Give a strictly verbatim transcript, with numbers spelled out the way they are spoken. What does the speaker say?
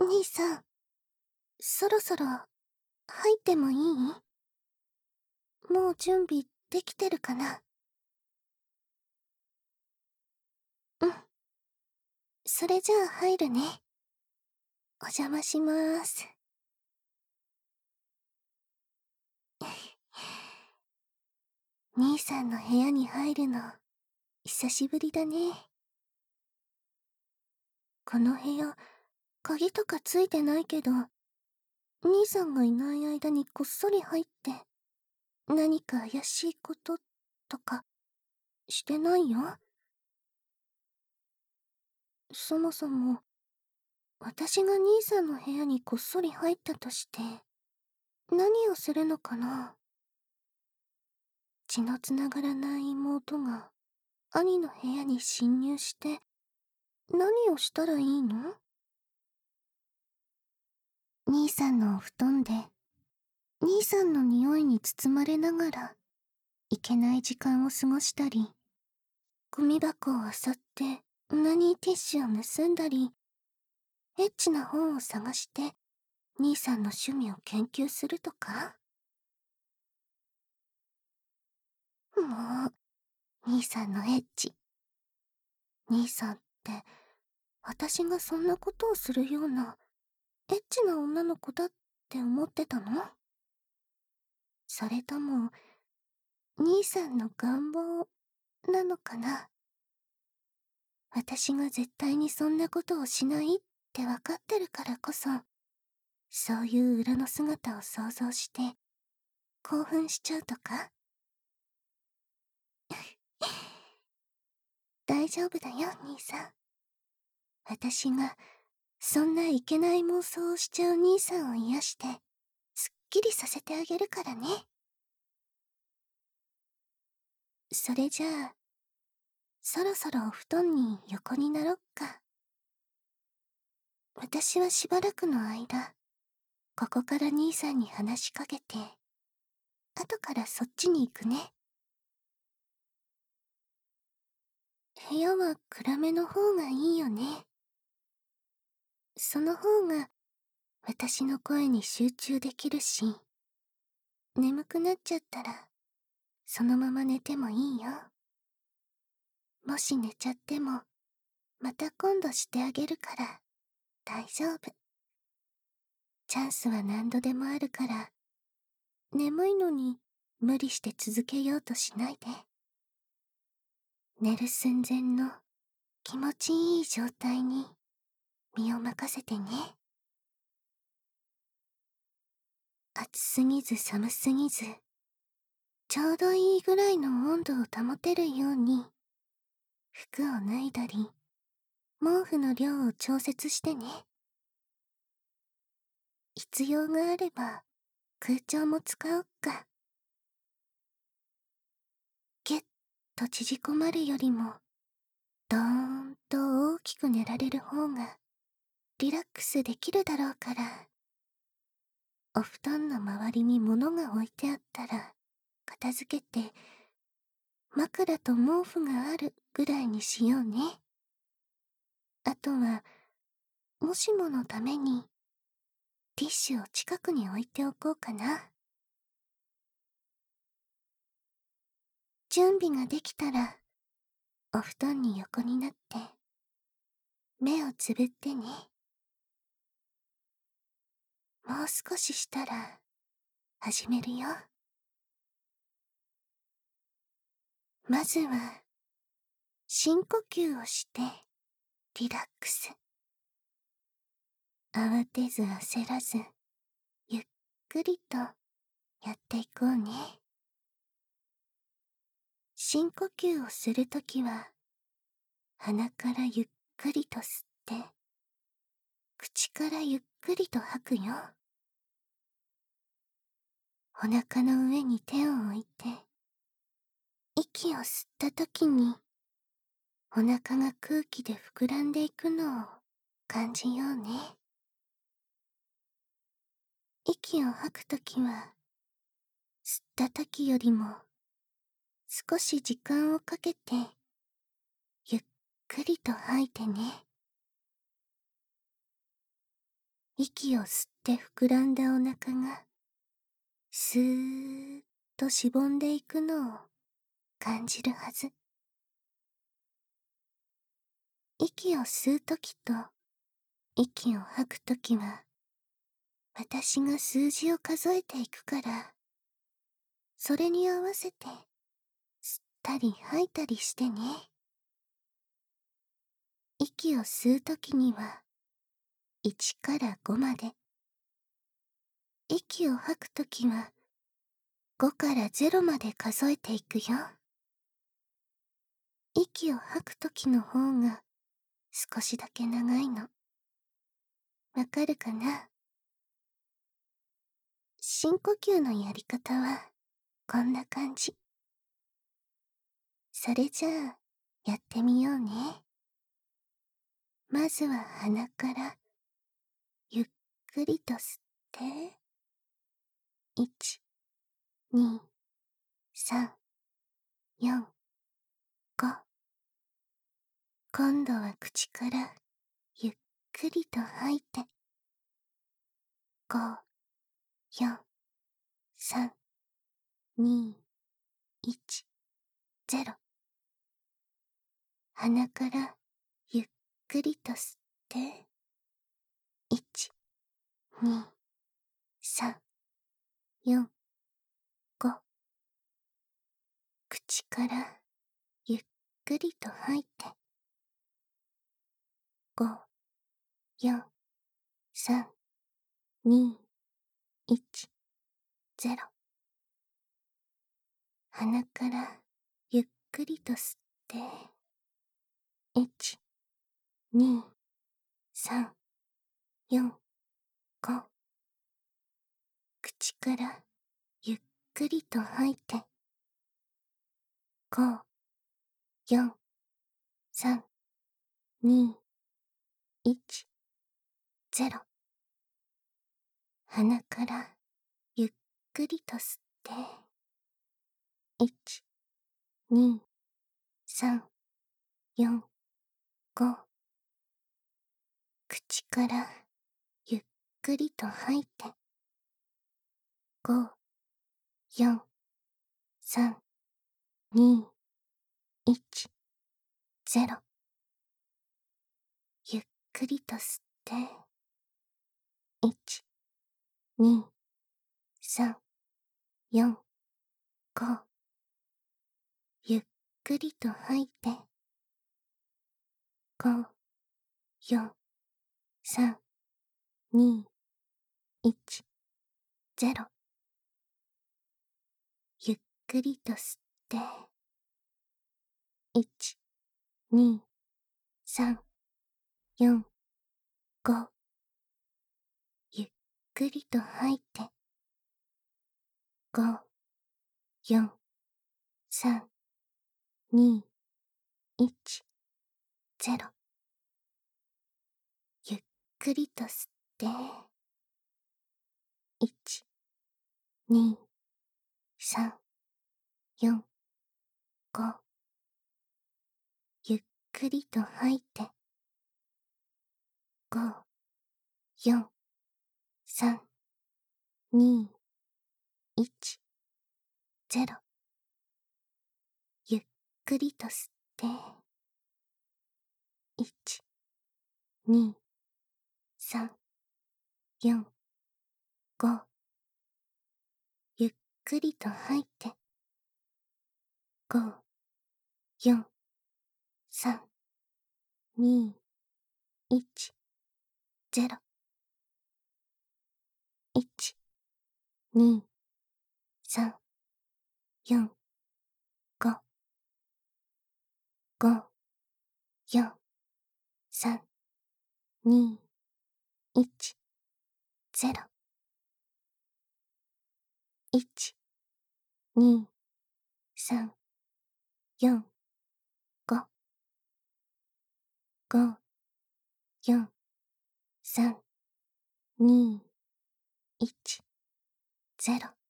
兄さん、そろそろ入ってもいい？もう準備できてるかな？うん。それじゃあ入るね。お邪魔しまーす。兄さんの部屋に入るの、久しぶりだね。この部屋、鍵とかついてないけど、兄さんがいない間にこっそり入って、何か怪しいこととか、してないよ。そもそも、私が兄さんの部屋にこっそり入ったとして、何をするのかな？血のつながらない妹が兄の部屋に侵入して何をしたらいいの？兄さんのお布団で兄さんの匂いに包まれながらいけない時間を過ごしたり、ゴミ箱を漁ってうなにティッシュを盗んだり、エッチな本を探して兄さんの趣味を研究するとか？もう、兄さんのエッチ。兄さんって、私がそんなことをするような、エッチな女の子だって思ってたの？それとも、兄さんの願望、なのかな？私が絶対にそんなことをしないってわかってるからこそ、そういう裏の姿を想像して、興奮しちゃうとか？大丈夫だよ、兄さん。私が、そんないけない妄想をしちゃう兄さんを癒して、すっきりさせてあげるからね。それじゃあ、そろそろお布団に横になろっか。私はしばらくの間、ここから兄さんに話しかけて、後からそっちに行くね。部屋は暗めの方がいいよね。その方が、私の声に集中できるし、眠くなっちゃったら、そのまま寝てもいいよ。もし寝ちゃっても、また今度してあげるから、大丈夫。チャンスは何度でもあるから、眠いのに無理して続けようとしないで。寝る寸前の気持ちいい状態に身を任せてね。暑すぎず寒すぎず、ちょうどいいぐらいの温度を保てるように、服を脱いだり、毛布の量を調節してね。必要があれば空調も使おっか。ギュッと縮こまるよりも、ドーンと大きく寝られる方がリラックスできるだろうから。お布団の周りに物が置いてあったら片付けて、枕と毛布があるぐらいにしようね。あとは、もしものためにティッシュを近くに置いておこうかな。準備ができたら、お布団に横になって、目をつぶってね。もう少ししたら、始めるよ。まずは、深呼吸をして、リラックス。慌てず焦らず、ゆっくりとやっていこうね。深呼吸をするときは、鼻からゆっくりと吸って、口からゆっくりと吐くよ。お腹の上に手を置いて、息を吸ったときに、お腹が空気で膨らんでいくのを感じようね。息を吐くときは、吸ったときよりも少し時間をかけて、ゆっくりと吐いてね。 息を吸って膨らんだお腹が、スーッとしぼんでいくのを感じるはず。息を吸うときと、息を吐くときは、私が数字を数えていくから、それに合わせて、吸ったり吐いたりしてね。息を吸うときには、いちからごまで。息を吐くときは、ごからゼロまで数えていくよ。息を吐くときの方が、少しだけ長いの。わかるかな？深呼吸のやり方は、こんな感じ。それじゃあ、やってみようね。まずは鼻から、ゆっくりと吸って、いち、に、さん、よん、ご。今度は口から、ゆっくりと吐いて、ご、よん、さん、に、いち、ゼロ。鼻からゆっくりと吸って、いち、に、さん、よん、ご。口からゆっくりと吐いて、ご、よん、さん、に、いち、ゼロ。鼻からゆっくりと吸って、いち、に、さん、よん、ご。口からゆっくりと吐いて、ご、よん、さん、に、いち、ゼロ。鼻からゆっくりと吸って、いち、に、さん、よん、ご。口からゆっくりと吐いて、ご、よん、さん、に、いち、ゼロ。ゆっくりと吸って、いち、に、さん、よん、ご。ゆっくりと吐いて、ご、よん、さん、に、いち、ゼロ。ゆっくりと吸って、いち、に、さん、よん、ご。ゆっくりと吐いて、ご、よん、さん、に、いち、ゼロ。ゆっくりと吸って、いち、に、さん、よん、ご。ゆっくりと吐いて、ご、よん、さん、に、いち、ゼロ。ゆっくりと吸って、いち、に、さん、よん、ご。ゆっくりと吐いて、ご、よん、さん、に、いち、ゼロ。いち、に、さん、よん、ご、ご、よん、さん、に、いち、ゼロ。いち、に、さん、よん、ご、ご、よん、さん、に、いち、ゼロ。